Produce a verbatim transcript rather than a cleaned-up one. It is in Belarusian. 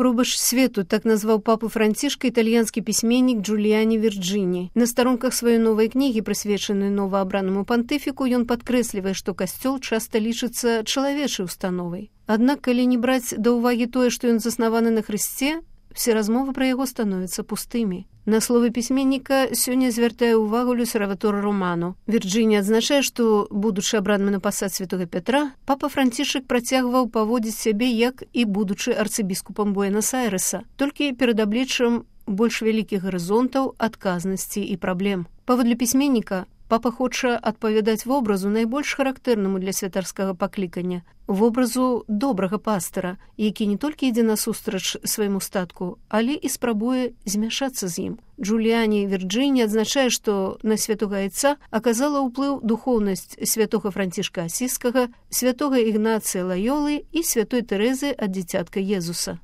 Пробач свету, так назваў папу Францішка італьянскі пісьменнік Джуліяні Вірджыні. На старонках сваёй новай кнігі, прысвечанай новаабранаму пантыфіку, ён падкрэслівае, што касцёл часта лічыцца чалавечай установай. Аднак, калі не браць да ўвагі тое, што ён заснаваны на Хрысце, все размовы пра яго становяцца пустымі. На словы пісьменніка сёння звяртае ўвагу Лёсераватора Романо. Вірджыні адзначае, што, будучы абраным на пасад святога Пятра, папа Францішак працягваў паводзіць сябе як і будучы арцыбіскупам Буэнас-Айрэса, толькі перад абліччам больш вялікіх гарызонтаў, адказнасці і праблем. Паводле пісьменніка, папа хоча адпавядаць вобразу найбольш характэрнаму для святарскага паклікання, вобразу добрага пастара, які не толькі ідзе насустрач свайму статку, але і спрабуе змяшацца з ім. Джуліяні Вірджыні адзначае, што на святога айца аказала ўплыў духоўнасць святога Францішка Асіскага, святога Ігнацыя Лаёлы і святой Тэрэзы ад дзіцятка Езуса.